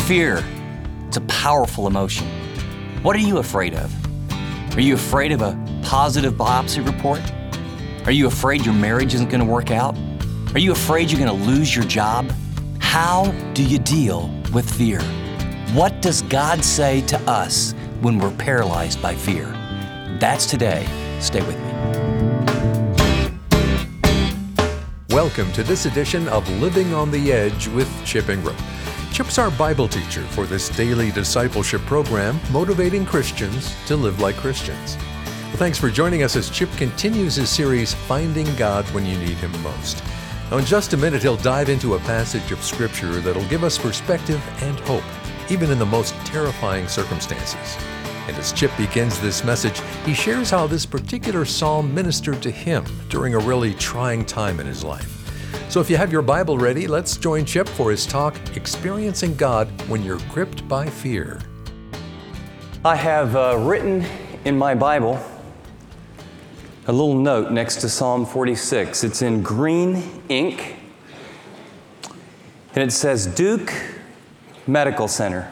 Fear, it's a powerful emotion. What are you afraid of? Are you afraid of a positive biopsy report? Are you afraid your marriage isn't going to work out? Are you afraid you're going to lose your job? How do you deal with fear? What does God say to us when we're paralyzed by fear? That's today. Stay with me. Welcome to this edition of Living on the Edge with Chip Ingram. Chip's our Bible teacher for this daily discipleship program, motivating Christians to live like Christians. Well, thanks for joining us as Chip continues his series, Finding God When You Need Him Most. Now, in just a minute, he'll dive into a passage of Scripture that'll give us perspective and hope, even in the most terrifying circumstances. And as Chip begins this message, he shares how this particular psalm ministered to him during a really trying time in his life. So if you have your Bible ready, let's join Chip for his talk, Experiencing God When You're Gripped by Fear. I have written in my Bible a little note next to Psalm 46. It's in green ink, and it says, Duke Medical Center,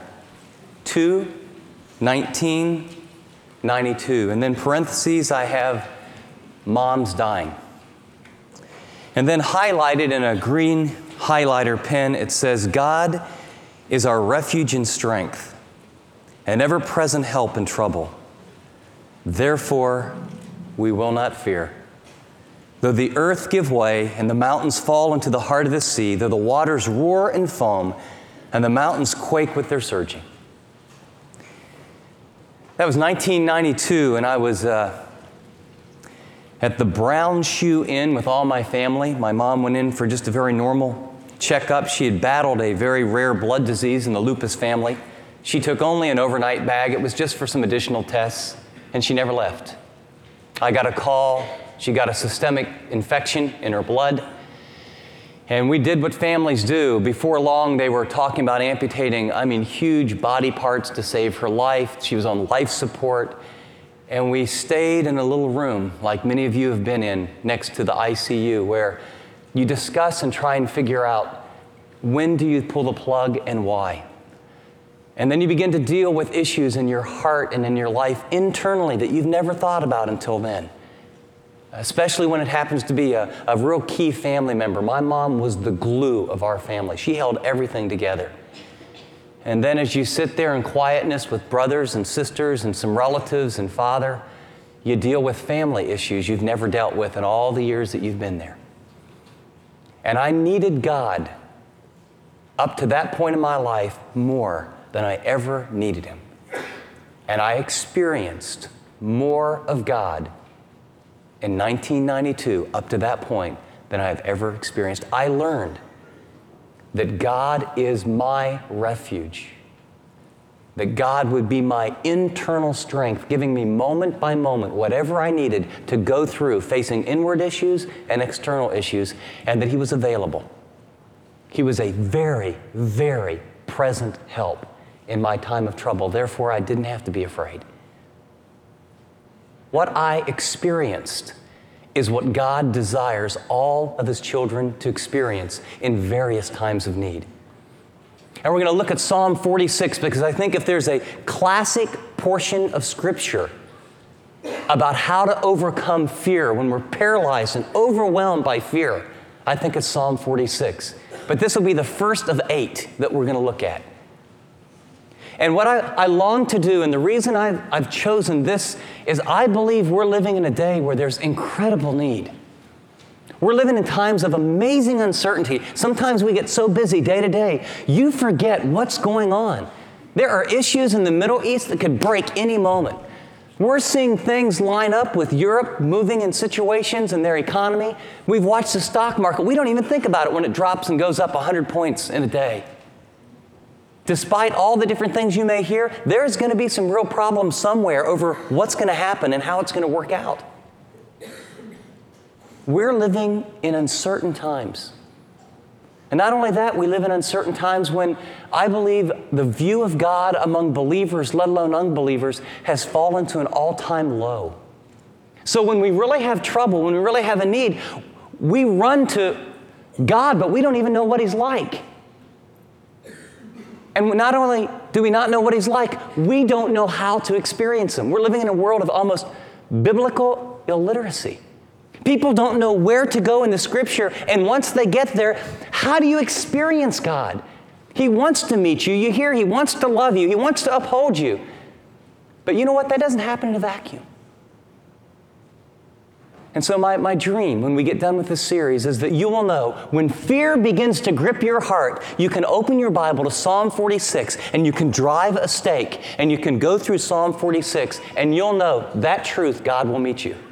2/1992. And then parentheses, I have mom's dying. And then highlighted in a green highlighter pen, it says, God is our refuge and strength, an ever-present help in trouble. Therefore, we will not fear. Though the earth give way and the mountains fall into the heart of the sea, though the waters roar and foam and the mountains quake with their surging. That was 1992, and I was at the Brown Shoe Inn with all my family. My mom went in for just a very normal checkup. She had battled a very rare blood disease in the lupus family. She took only an overnight bag. It was just for some additional tests, and she never left. I got a call. She got a systemic infection in her blood. And we did what families do. Before long, they were talking about amputating, huge body parts to save her life. She was on life support. And we stayed in a little room, like many of you have been in, next to the ICU, where you discuss and try and figure out when do you pull the plug and why. And then you begin to deal with issues in your heart and in your life internally that you've never thought about until then. Especially when it happens to be a real key family member. My mom was the glue of our family. She held everything together. And then as you sit there in quietness with brothers and sisters and some relatives and father, you deal with family issues you've never dealt with in all the years that you've been there. And I needed God up to that point in my life more than I ever needed Him. And I experienced more of God in 1992 up to that point than I have ever experienced. I learned that God is my refuge, that God would be my internal strength, giving me moment by moment whatever I needed to go through facing inward issues and external issues, and that He was available. He was a very, very present help in my time of trouble. Therefore, I didn't have to be afraid. What I experienced is what God desires all of His children to experience in various times of need. And we're going to look at Psalm 46 because I think if there's a classic portion of Scripture about how to overcome fear when we're paralyzed and overwhelmed by fear, I think it's Psalm 46. But this will be the first of 8 that we're going to look at. And what I long to do, and the reason I've chosen this, is I believe we're living in a day where there's incredible need. We're living in times of amazing uncertainty. Sometimes we get so busy day to day, you forget what's going on. There are issues in the Middle East that could break any moment. We're seeing things line up with Europe moving in situations in their economy. We've watched the stock market. We don't even think about it when it drops and goes up 100 points in a day. Despite all the different things you may hear, there's going to be some real problems somewhere over what's going to happen and how it's going to work out. We're living in uncertain times. And not only that, we live in uncertain times when I believe the view of God among believers, let alone unbelievers, has fallen to an all-time low. So when we really have trouble, when we really have a need, we run to God, but we don't even know what He's like. And not only do we not know what he's like, we don't know how to experience him. We're living in a world of almost biblical illiteracy. People don't know where to go in the Scripture, and once they get there, how do you experience God? He wants to meet you. You hear, he wants to love you. He wants to uphold you. But you know what? That doesn't happen in a vacuum. And so my dream when we get done with this series is that you will know when fear begins to grip your heart, you can open your Bible to Psalm 46 and you can drive a stake and you can go through Psalm 46 and you'll know that truth, God will meet you.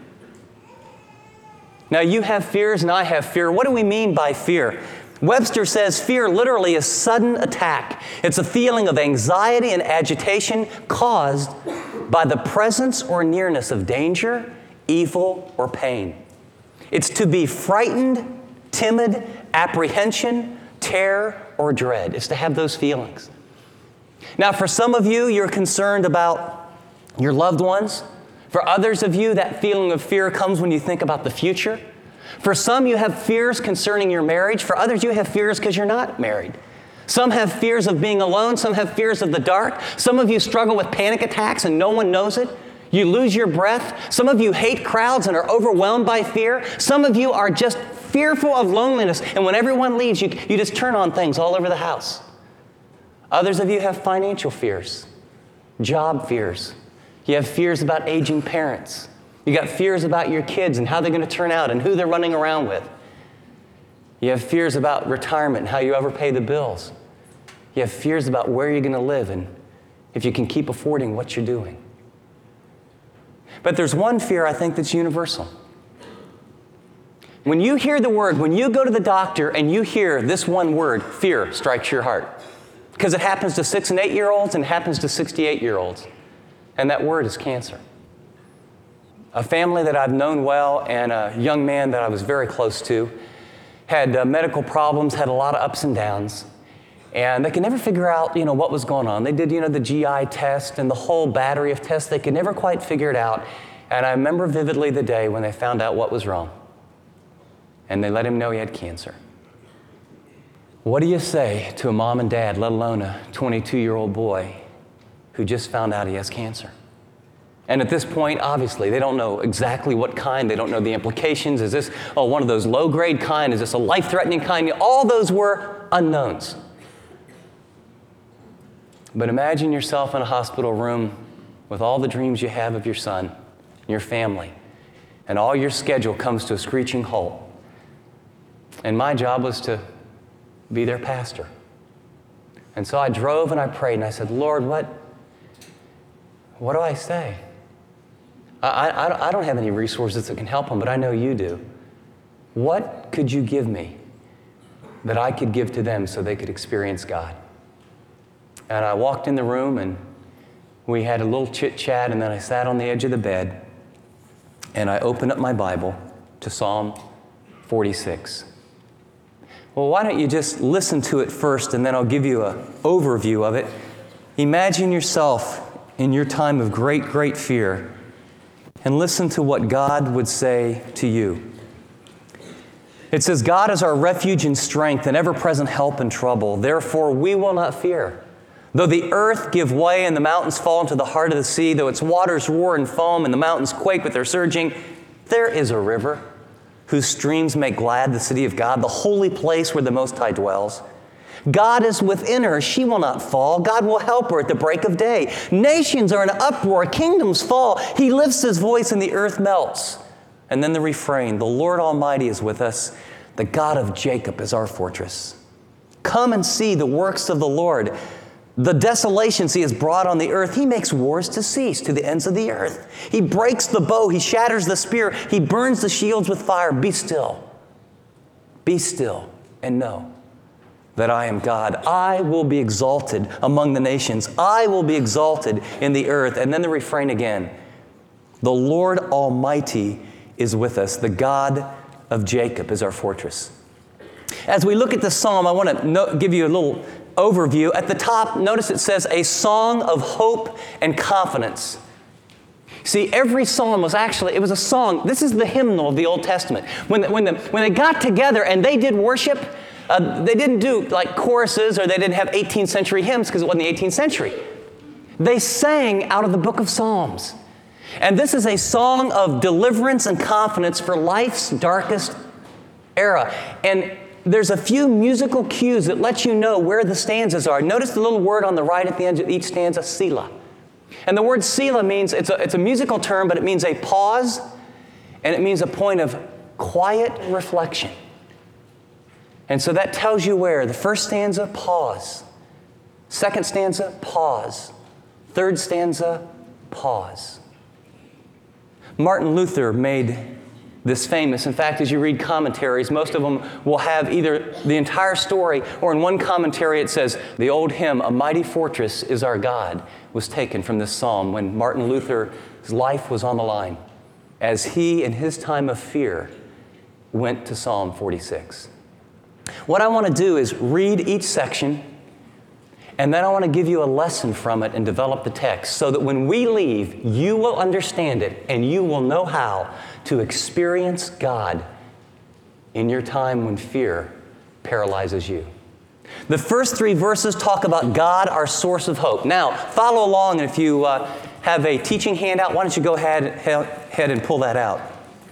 Now you have fears and I have fear. What do we mean by fear? Webster says fear literally is sudden attack. It's a feeling of anxiety and agitation caused by the presence or nearness of danger, evil, or pain. It's to be frightened, timid, apprehension, terror, or dread. It's to have those feelings. Now, for some of you, you're concerned about your loved ones. For others of you, that feeling of fear comes when you think about the future. For some, you have fears concerning your marriage. For others, you have fears because you're not married. Some have fears of being alone. Some have fears of the dark. Some of you struggle with panic attacks and no one knows it. You lose your breath. Some of you hate crowds and are overwhelmed by fear. Some of you are just fearful of loneliness. And when everyone leaves, you just turn on things all over the house. Others of you have financial fears, job fears. You have fears about aging parents. You got fears about your kids and how they're going to turn out and who they're running around with. You have fears about retirement and how you ever pay the bills. You have fears about where you're going to live and if you can keep affording what you're doing. But there's one fear I think that's universal. When you hear the word, when you go to the doctor and you hear this one word, fear strikes your heart. Because it happens to 6 and 8-year-olds and it happens to 68-year-olds. And that word is cancer. A family that I've known well and a young man that I was very close to had medical problems, had a lot of ups and downs. And they could never figure out, what was going on. They did, the GI test and the whole battery of tests. They could never quite figure it out. And I remember vividly the day when they found out what was wrong. And they let him know he had cancer. What do you say to a mom and dad, let alone a 22-year-old boy who just found out he has cancer? And at this point, obviously, they don't know exactly what kind. They don't know the implications. Is this, one of those low-grade kind? Is this a life-threatening kind? All those were unknowns. But imagine yourself in a hospital room with all the dreams you have of your son, your family, and all your schedule comes to a screeching halt. And my job was to be their pastor. And so I drove and I prayed and I said, Lord, what do I say? I don't have any resources that can help them, but I know you do. What could you give me that I could give to them so they could experience God? And I walked in the room and we had a little chit-chat and then I sat on the edge of the bed and I opened up my Bible to Psalm 46. Well, why don't you just listen to it first and then I'll give you an overview of it. Imagine yourself in your time of great, great fear and listen to what God would say to you. It says, God is our refuge and strength and ever-present help in trouble. Therefore, we will not fear. Though the earth give way and the mountains fall into the heart of the sea, though its waters roar and foam and the mountains quake with their surging, there is a river whose streams make glad the city of God, the holy place where the Most High dwells. God is within her, she will not fall. God will help her at the break of day. Nations are in uproar, kingdoms fall. He lifts his voice and the earth melts. And then the refrain, the Lord Almighty is with us. The God of Jacob is our fortress. Come and see the works of the Lord. The desolations he has brought on the earth. He makes wars to cease to the ends of the earth. He breaks the bow. He shatters the spear. He burns the shields with fire. Be still. Be still and know that I am God. I will be exalted among the nations. I will be exalted in the earth. And then the refrain again. The Lord Almighty is with us. The God of Jacob is our fortress. As we look at the psalm, I want to give you a little overview. At the top, notice it says, a song of hope and confidence. See, every psalm was it was a song. This is the hymnal of the Old Testament. When they got together and they did worship, They didn't do like choruses, or they didn't have 18th century hymns because it wasn't the 18th century. They sang out of the book of Psalms. And this is a song of deliverance and confidence for life's darkest era. And there's a few musical cues that let you know where the stanzas are. Notice the little word on the right at the end of each stanza, Selah. And the word Selah means, it's a musical term, but it means a pause, and it means a point of quiet reflection. And so that tells you where. The first stanza, pause. Second stanza, pause. Third stanza, pause. Martin Luther made this famous. In fact, as you read commentaries, most of them will have either the entire story, or in one commentary it says, the old hymn, "A Mighty Fortress is Our God," was taken from this psalm when Martin Luther's life was on the line, as he, in his time of fear, went to Psalm 46. What I want to do is read each section, and then I want to give you a lesson from it and develop the text so that when we leave, you will understand it and you will know how to experience God in your time when fear paralyzes you. The first 3 verses talk about God, our source of hope. Now, follow along, and if you have a teaching handout, why don't you go ahead and pull that out.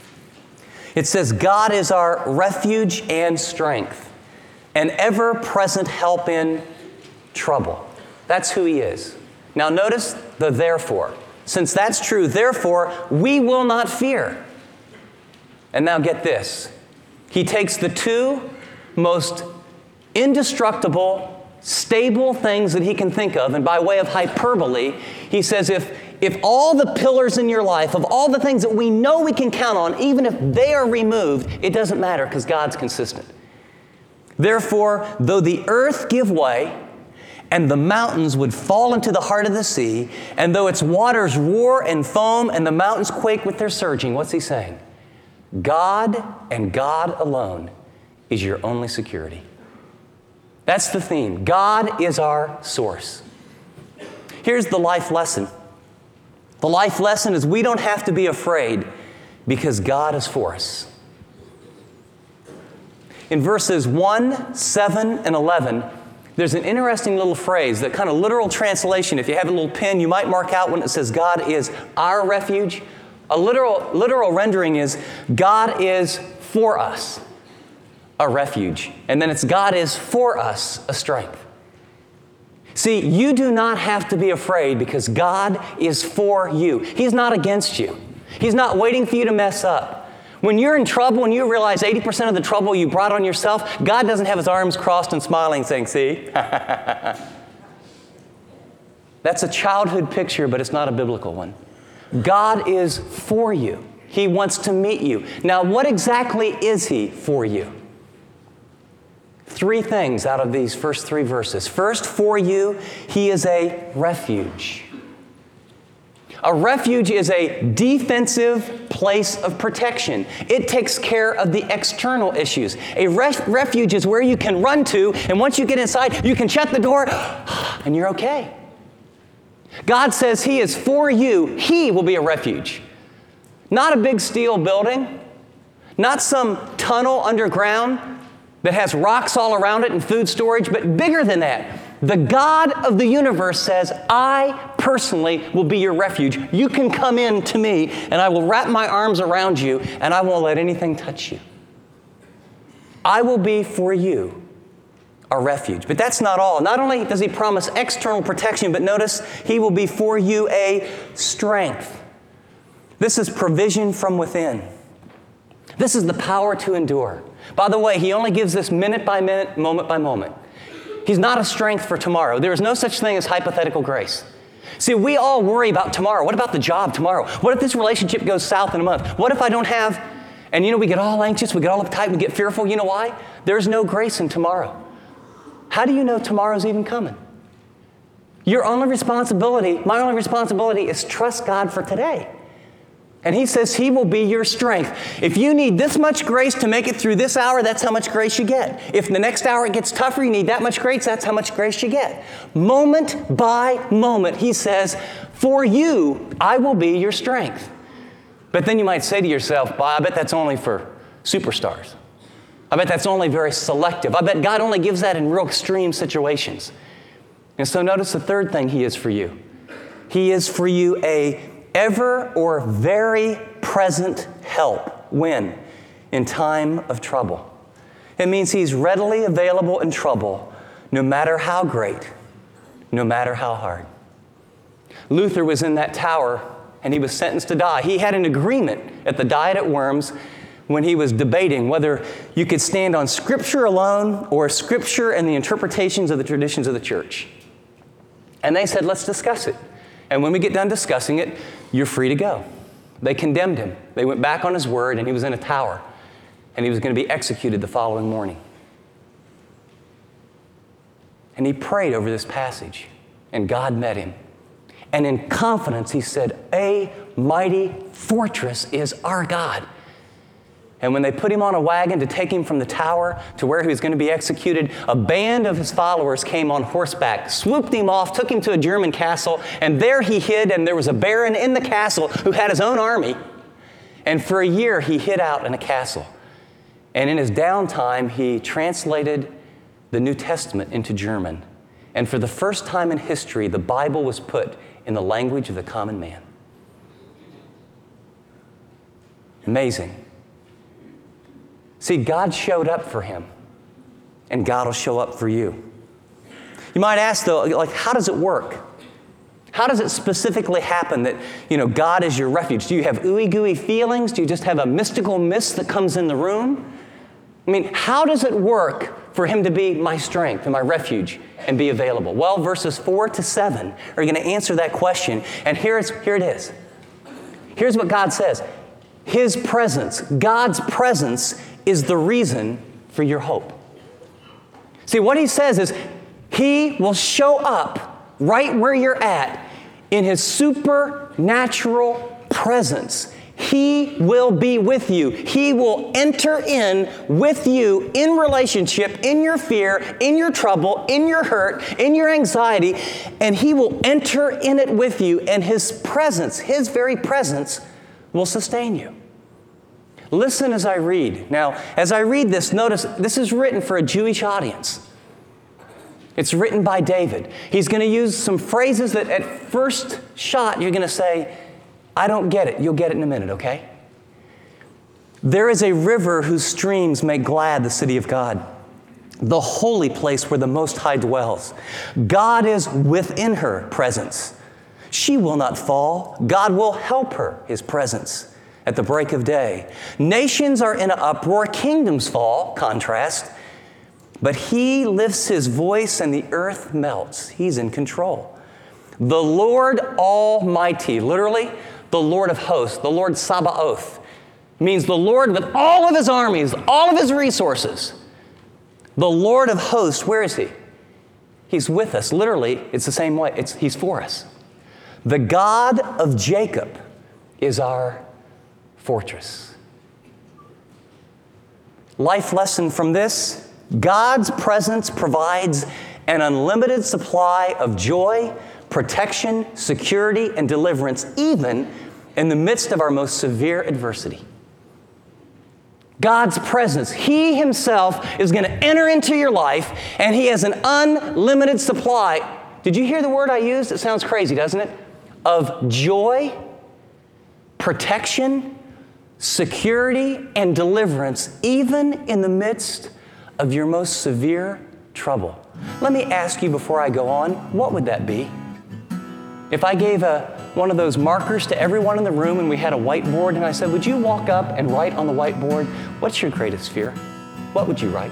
It says, God is our refuge and strength, an ever-present help in trouble. That's who He is. Now notice the therefore. Since that's true, therefore, we will not fear. And now get this. He takes the 2 most indestructible, stable things that He can think of, and by way of hyperbole, He says if all the pillars in your life, of all the things that we know we can count on, even if they are removed, it doesn't matter because God's consistent. Therefore, though the earth give way, and the mountains would fall into the heart of the sea, and though its waters roar and foam, and the mountains quake with their surging, what's He saying? God and God alone is your only security. That's the theme. God is our source. Here's the life lesson. The life lesson is we don't have to be afraid because God is for us. In verses 1, 7, and 11, there's an interesting little phrase, that kind of literal translation. If you have a little pen, you might mark out when it says God is our refuge. A literal rendering is God is for us, a refuge. And then it's God is for us, a strength. See, you do not have to be afraid because God is for you. He's not against you. He's not waiting for you to mess up. When you're in trouble and you realize 80% of the trouble you brought on yourself, God doesn't have His arms crossed and smiling saying, see? That's a childhood picture, but it's not a biblical one. God is for you. He wants to meet you. Now, what exactly is He for you? 3 things out of these first 3 verses. First, for you, He is a refuge. A refuge is a defensive place of protection. It takes care of the external issues. A refuge is where you can run to, and once you get inside, you can shut the door, and you're okay. God says He is for you. He will be a refuge. Not a big steel building, not some tunnel underground that has rocks all around it and food storage, but bigger than that. The God of the universe says, I personally will be your refuge. You can come in to me, and I will wrap my arms around you, and I won't let anything touch you. I will be for you a refuge. But that's not all. Not only does He promise external protection, but notice He will be for you a strength. This is provision from within. This is the power to endure. By the way, He only gives this minute by minute, moment by moment. He's not a strength for tomorrow. There is no such thing as hypothetical grace. See, we all worry about tomorrow. What about the job tomorrow? What if this relationship goes south in a month? What if I don't have... And we get all anxious, we get all uptight, we get fearful. You know why? There's no grace in tomorrow. How do you know tomorrow's even coming? Your only responsibility, my only responsibility is trust God for today. And He says He will be your strength. If you need this much grace to make it through this hour, that's how much grace you get. If the next hour it gets tougher, you need that much grace, that's how much grace you get. Moment by moment, He says, for you, I will be your strength. But then you might say to yourself, well, I bet that's only for superstars. I bet that's only very selective. I bet God only gives that in real extreme situations. And so notice the third thing He is for you. He is for you a ever or very present help. When? In time of trouble. It means He's readily available in trouble, no matter how great, no matter how hard. Luther was in that tower and he was sentenced to die. He had an agreement at the Diet at Worms when he was debating whether you could stand on Scripture alone or Scripture and the interpretations of the traditions of the church. And they said, let's discuss it. And when we get done discussing it, you're free to go. They condemned him. They went back on his word, and he was in a tower. And he was going to be executed the following morning. And he prayed over this passage, and God met him. And in confidence, he said, a mighty fortress is our God. And when they put him on a wagon to take him from the tower to where he was going to be executed, a band of his followers came on horseback, swooped him off, took him to a German castle, and there he hid, and there was a baron in the castle who had his own army. And for a year, he hid out in a castle. And in his downtime, he translated the New Testament into German. And for the first time in history, the Bible was put in the language of the common man. Amazing. See, God showed up for him, and God will show up for you. You might ask, though, like, how does it work? How does it specifically happen that, God is your refuge? Do you have ooey-gooey feelings? Do you just have a mystical mist that comes in the room? I mean, how does it work for Him to be my strength and my refuge and be available? Well, verses 4 to 7 are going to answer that question, and here it is. Here's what God says. His presence, God's presence, is the reason for your hope. See, what He says is He will show up right where you're at in His supernatural presence. He will be with you. He will enter in with you in relationship, in your fear, in your trouble, in your hurt, in your anxiety, and He will enter in it with you, and His presence, His very presence, will sustain you. Listen as I read. Now, as I read this, notice this is written for a Jewish audience. It's written by David. He's going to use some phrases that at first shot you're going to say, I don't get it. You'll get it in a minute, okay? There is a river whose streams make glad the city of God, the holy place where the Most High dwells. God is within her presence. She will not fall. God will help her, His presence, at the break of day. Nations are in an uproar, kingdoms fall, contrast. But He lifts His voice and the earth melts. He's in control. The Lord Almighty, literally, the Lord of hosts, the Lord Sabaoth, means the Lord with all of His armies, all of His resources. The Lord of hosts, where is He? He's with us. Literally, it's the same way. He's for us. The God of Jacob is our fortress. Life lesson from this: God's presence provides an unlimited supply of joy, protection, security, and deliverance, even in the midst of our most severe adversity. God's presence, He Himself is going to enter into your life, and He has an unlimited supply. Did you hear the word I used? It sounds crazy, doesn't it? Of joy, protection, security, and deliverance, even in the midst of your most severe trouble. Let me ask you before I go on, what would that be? If I gave one of those markers to everyone in the room and we had a whiteboard and I said, would you walk up and write on the whiteboard, what's your greatest fear? What would you write?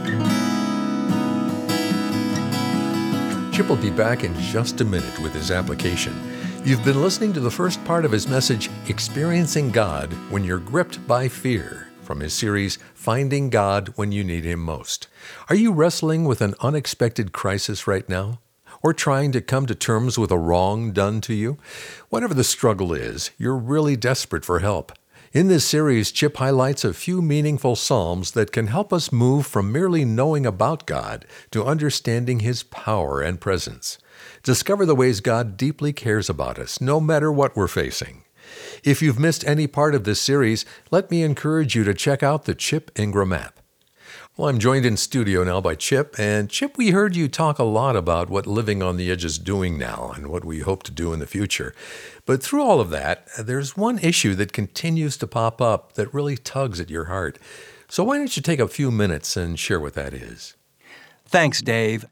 Chip will be back in just a minute with his application. You've been listening to the first part of his message, Experiencing God When You're Gripped by Fear, from his series, Finding God When You Need Him Most. Are you wrestling with an unexpected crisis right now? Or trying to come to terms with a wrong done to you? Whatever the struggle is, you're really desperate for help. In this series, Chip highlights a few meaningful psalms that can help us move from merely knowing about God to understanding His power and presence. Discover the ways God deeply cares about us, no matter what we're facing. If you've missed any part of this series, let me encourage you to check out the Chip Ingram app. Well, I'm joined in studio now by Chip. And Chip, we heard you talk a lot about what Living on the Edge is doing now and what we hope to do in the future. But through all of that, there's one issue that continues to pop up that really tugs at your heart. So why don't you take a few minutes and share what that is? Thanks, Dave.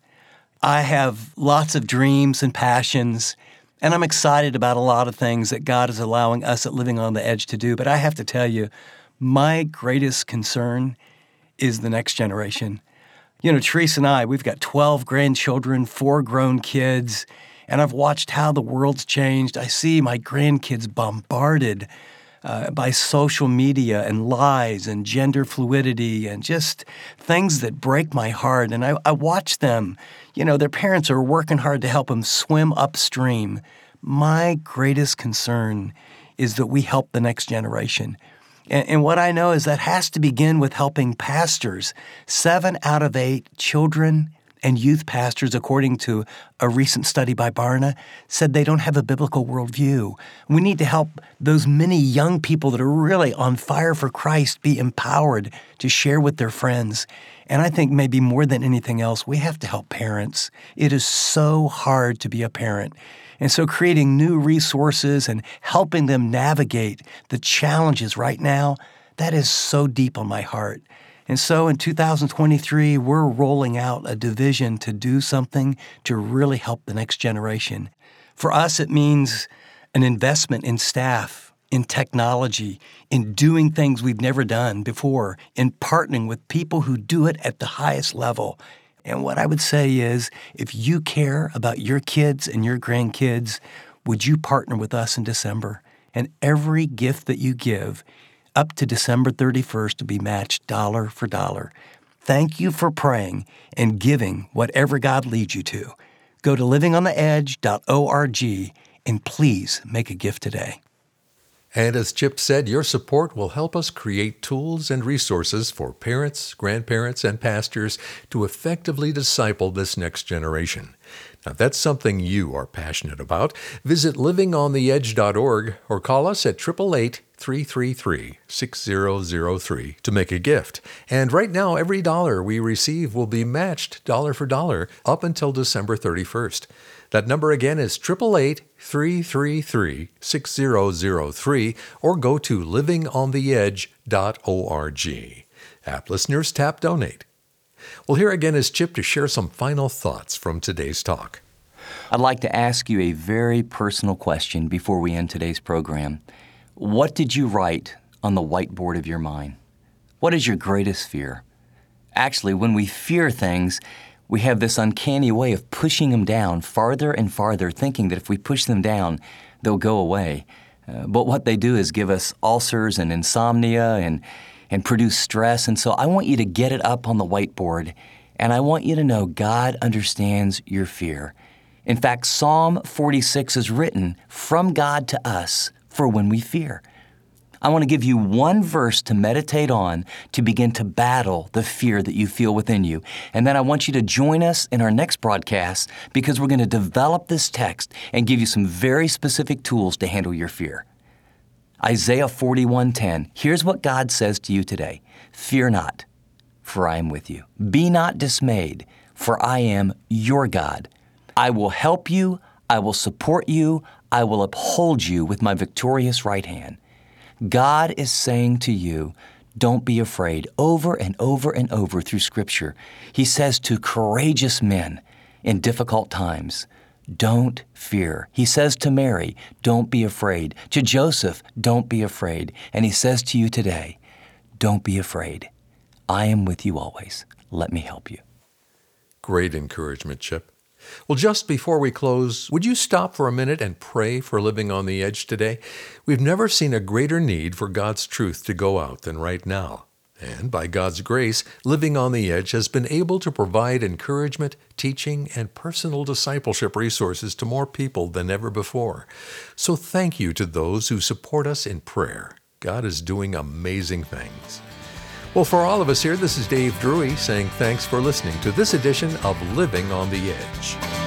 I have lots of dreams and passions, and I'm excited about a lot of things that God is allowing us at Living on the Edge to do. But I have to tell you, my greatest concern is the next generation. You know, Teresa and I, we've got 12 grandchildren, 4 grown kids, and I've watched how the world's changed. I see my grandkids bombarded by social media and lies and gender fluidity and just things that break my heart. And I watch them. You know, their parents are working hard to help them swim upstream. My greatest concern is that we help the next generation. And what I know is that has to begin with helping pastors. 7 out of 8 children and youth pastors, according to a recent study by Barna, said they don't have a biblical worldview. We need to help those many young people that are really on fire for Christ be empowered to share with their friends. And I think maybe more than anything else, we have to help parents. It is so hard to be a parent. And so creating new resources and helping them navigate the challenges right now, that is so deep on my heart. And so in 2023, we're rolling out a division to do something to really help the next generation. For us, it means an investment in staff, in technology, in doing things we've never done before, in partnering with people who do it at the highest level. And what I would say is, if you care about your kids and your grandkids, would you partner with us in December? And every gift that you give up to December 31st will be matched dollar for dollar. Thank you for praying and giving whatever God leads you to. Go to livingontheedge.org and please make a gift today. And as Chip said, your support will help us create tools and resources for parents, grandparents, and pastors to effectively disciple this next generation. Now, if that's something you are passionate about, visit livingontheedge.org or call us at 888-333-6003 to make a gift. And right now, every dollar we receive will be matched dollar for dollar up until December 31st. That number again is 888-333-6003 or go to livingontheedge.org. App listeners, tap Donate. Well, here again is Chip to share some final thoughts from today's talk. I'd like to ask you a very personal question before we end today's program. What did you write on the whiteboard of your mind? What is your greatest fear? Actually, when we fear things, we have this uncanny way of pushing them down farther and farther, thinking that if we push them down, they'll go away. But what they do is give us ulcers and insomnia and produce stress. And so I want you to get it up on the whiteboard, and I want you to know God understands your fear. In fact, Psalm 46 is written from God to us for when we fear. I want to give you one verse to meditate on to begin to battle the fear that you feel within you. And then I want you to join us in our next broadcast because we're going to develop this text and give you some very specific tools to handle your fear. Isaiah 41:10. Here's what God says to you today. Fear not, for I am with you. Be not dismayed, for I am your God. I will help you. I will support you. I will uphold you with my victorious right hand. God is saying to you, don't be afraid. Over and over and over through Scripture, He says to courageous men in difficult times, don't fear. He says to Mary, don't be afraid. To Joseph, don't be afraid. And He says to you today, don't be afraid. I am with you always. Let me help you. Great encouragement, Chip. Well, just before we close, would you stop for a minute and pray for Living on the Edge today? We've never seen a greater need for God's truth to go out than right now. And by God's grace, Living on the Edge has been able to provide encouragement, teaching, and personal discipleship resources to more people than ever before. So thank you to those who support us in prayer. God is doing amazing things. Well, for all of us here, this is Dave Drury saying thanks for listening to this edition of Living on the Edge.